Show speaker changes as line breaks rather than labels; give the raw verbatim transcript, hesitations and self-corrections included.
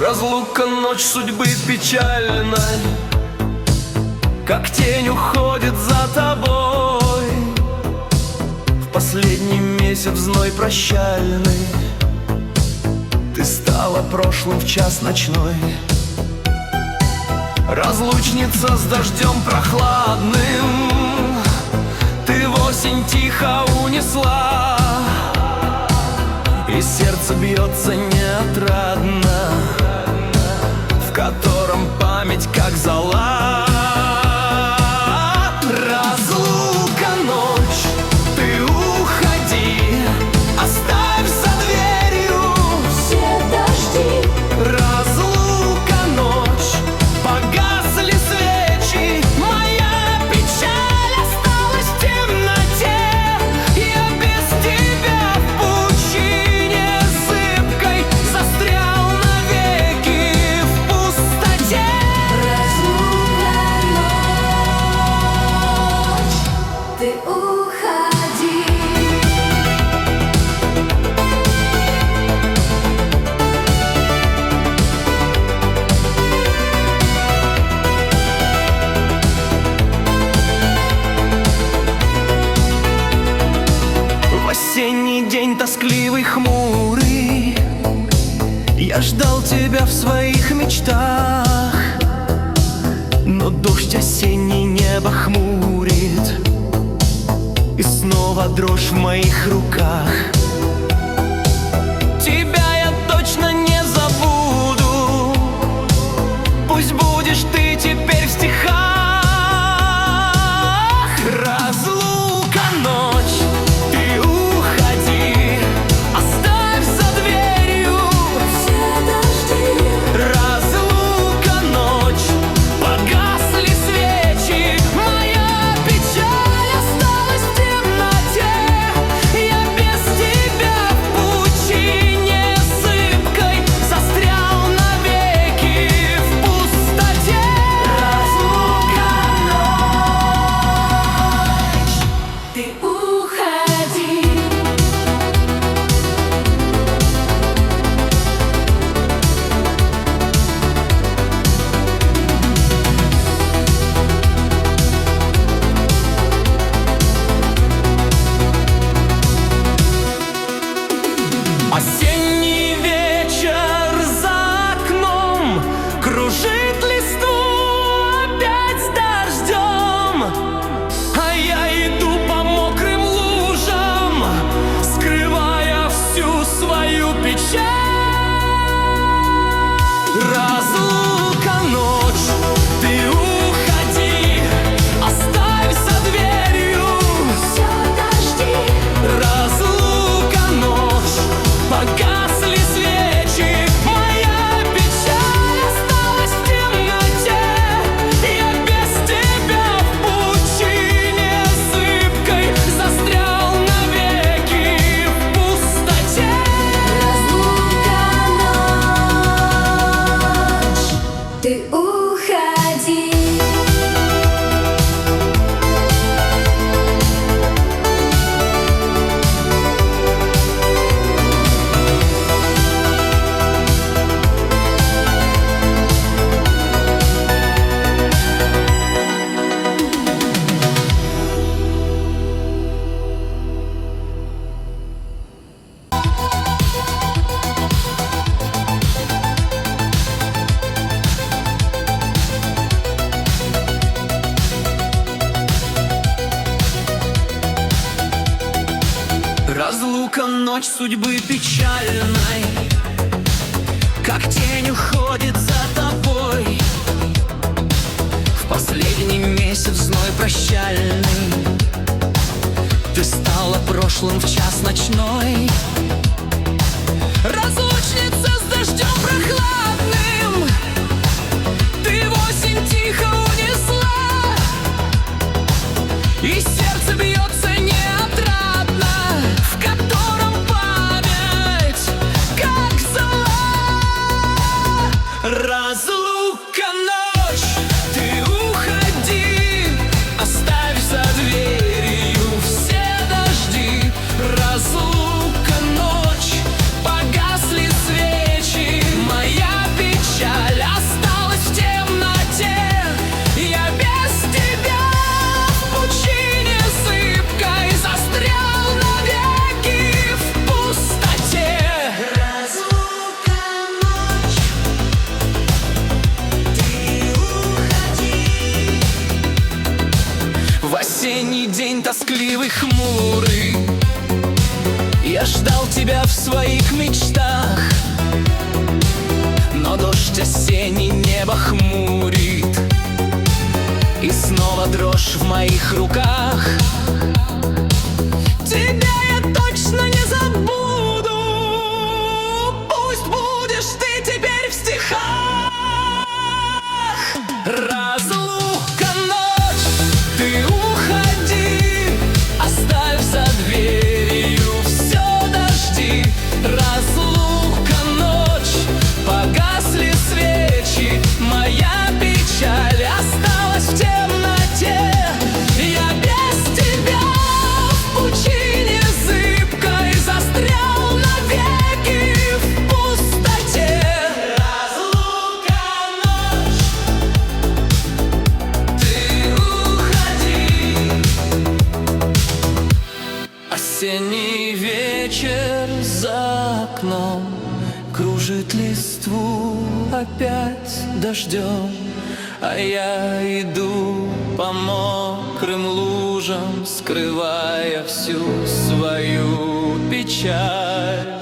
Разлука, ночь судьбы печальной, как тень уходит за тобой. В последний месяц зной прощальный ты стала прошлым в час ночной. Разлучница с дождем прохладным, ты в осень тихо унесла, и сердце бьется неотрадно, в котором память как зола. Разлука, ночь, ты уходи, оставь за дверью
все дожди.
Разлука, ночь, погасли свечи, моя печаль осталась в темноте. Я без тебя в пучине зыбкой застрял навеки в пустоте.
Разлука, ночь, ты уходи.
В осенний день тоскливый, хмурый, я ждал тебя в своих мечтах, но дождь осенний небо хмурит, и снова дрожь в моих руках. Тебя я точно не забуду, пусть будешь ты теперь в стихах. Разлука, ночь, ты уходи, оставь за дверью
Все дожди.
разлука, ночь, погасли свечи, моя печаль осталась в темноте. Я без тебя в пучине зыбкой застрял навеки в пустоте.
Разлука, ночь, ты уходи.
Осенний вечер за окном кружит листву опять с дождем, а я иду по мокрым лужам, скрывая всю свою печаль. Разлука, ночь, ты уходи, оставь за дверью
Все дожди.
разлука, ночь, погасли свечи, моя печаль осталась в темноте. Я без тебя в пучине зыбкой застрял навеки в пустоте.
Разлука, ночь, ты уходи.
Разлука, ночь судьбы печальной, как тень уходит за тобой. В последний месяц зной прощальный ты стала прошлым в час ночной. Разлучница с дождем прохладным, ты в осень тихо унесла, и сердце бьется неотрадно, в котором память как зола. Разлука, ночь, ты уходи, оставь за дверью все дожди. Разлука, ночь, тоскливый, хмурый. Я ждал тебя в своих мечтах, но дождь осенний небо хмурит, и снова дрожь в моих руках. Тебя я точно не забуду, пусть будешь ты теперь в стихах. Разлука, ночь, ты уходи, оставь за дверью все дожди. Разлука, ночь, погасли свечи, моя печаль осталась в темноте. Я без тебя в пучине зыбкой застрял навеки в пустоте. Разлука, ночь, ты уходи. Осенний вечер за окном кружит листву опять дождем, а я иду по мокрым лужам, скрывая всю свою печаль.